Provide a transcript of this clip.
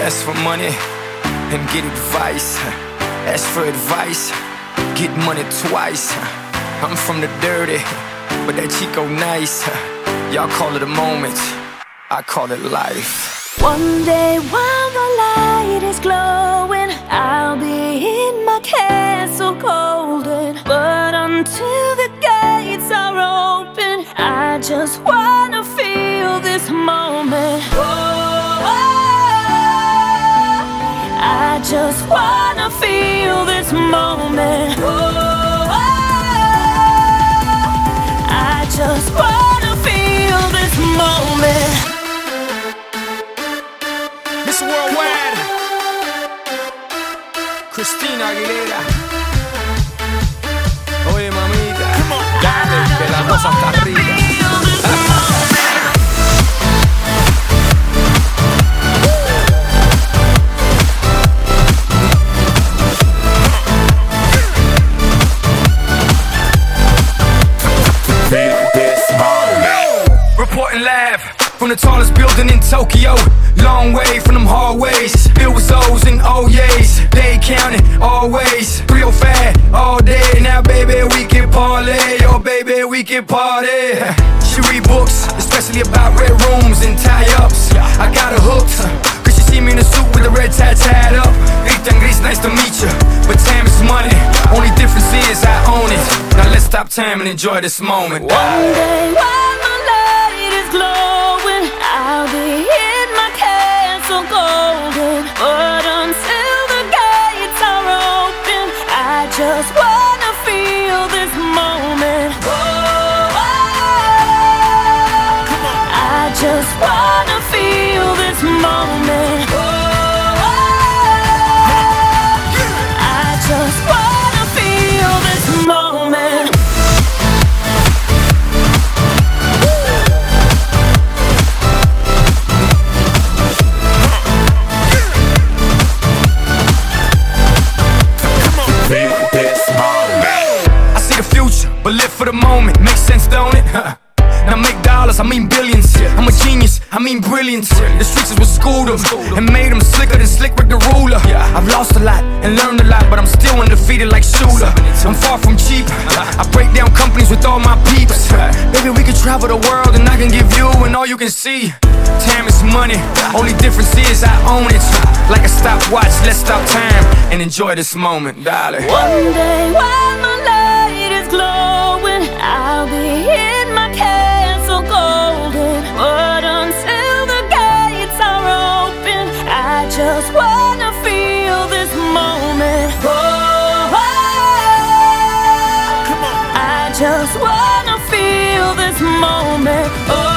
ask for money and get advice. Ask for advice, get money twice. I'm from the dirty, but that Chico nice. Y'all call it a moment, I call it life. One day while the light is glowing, I'll be in my castle golden. But until the gates are open, I just wanna feel this moment. I just wanna feel this moment. I just wanna feel this moment. Miss Worldwide, Christina Aguilera. Oye mamita, dale, que la cosa está arriba. Reporting live from the tallest building in Tokyo. Long way from them hallways, filled with O's and O's. They counting always, 305 all day. Now baby we can parlay, oh baby we can party. She read books, especially about red rooms and tie-ups. I got her hooked, cause she see me in a suit with a red tie tied up. Rita and Gris, nice to meet you, but time is money. Only difference is I own it. Now let's stop time and enjoy this moment. One day while my light is glowing, I'll be in my castle golden. But until the gates are open, I just wanna feel this moment. I just wanna feel this moment. I just wanna feel this moment. I see the future, but live for the moment. Makes sense, don't it? Now make dollars, I mean billions. I'm a genius, I mean brilliance. The streets is what schooled them and made them slicker than Slick Rick the ruler. I've lost a lot and learned a lot, but I'm still undefeated like Shooter. I'm far from cheap, I break down companies with all my peeps. Baby, we can travel the world and I can give you and all you can see. Time is money, only difference is I own it. Like a stopwatch, let's stop time and enjoy this moment, darling. One day while my light is glowing, I'll be in my castle golden. But until the gates are open, I just wanna feel this moment. I just wanna feel this moment.